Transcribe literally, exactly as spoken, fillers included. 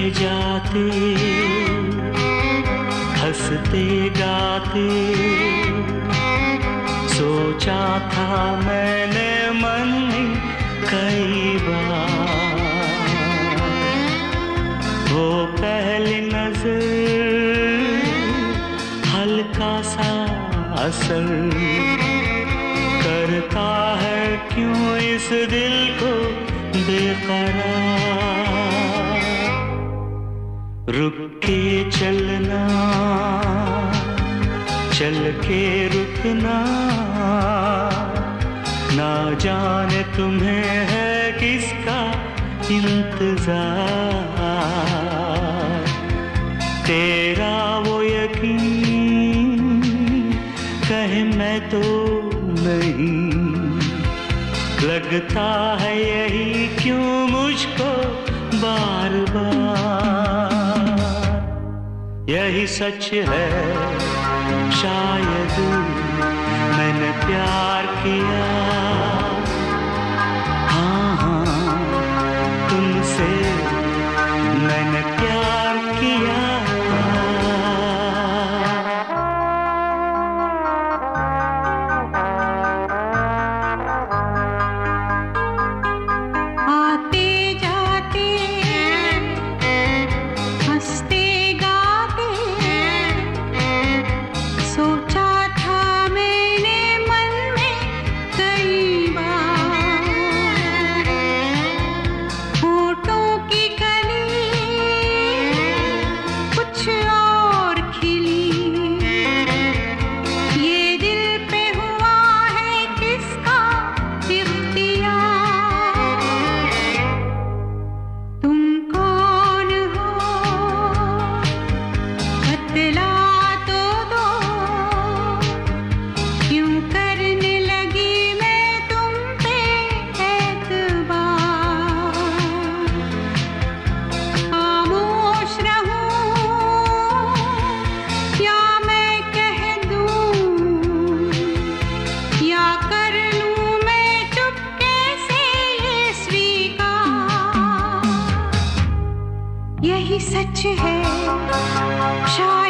जाते हंसते गाते सोचा था मैंने मन में कई बार, वो पहली नजर हल्का सा असर करता है क्यों इस दिल को बेकरार। रुक के चलना, चल के रुकना, ना जाने तुम्हें है किसका इंतजार। तेरा वो यकीन कहे मैं तो नहीं, लगता है यही क्यों मुझको बार बार। यही सच है शायद मैंने प्यार किया, हाँ हाँ तुमसे मैंने प्यार किया। यही सच है शायद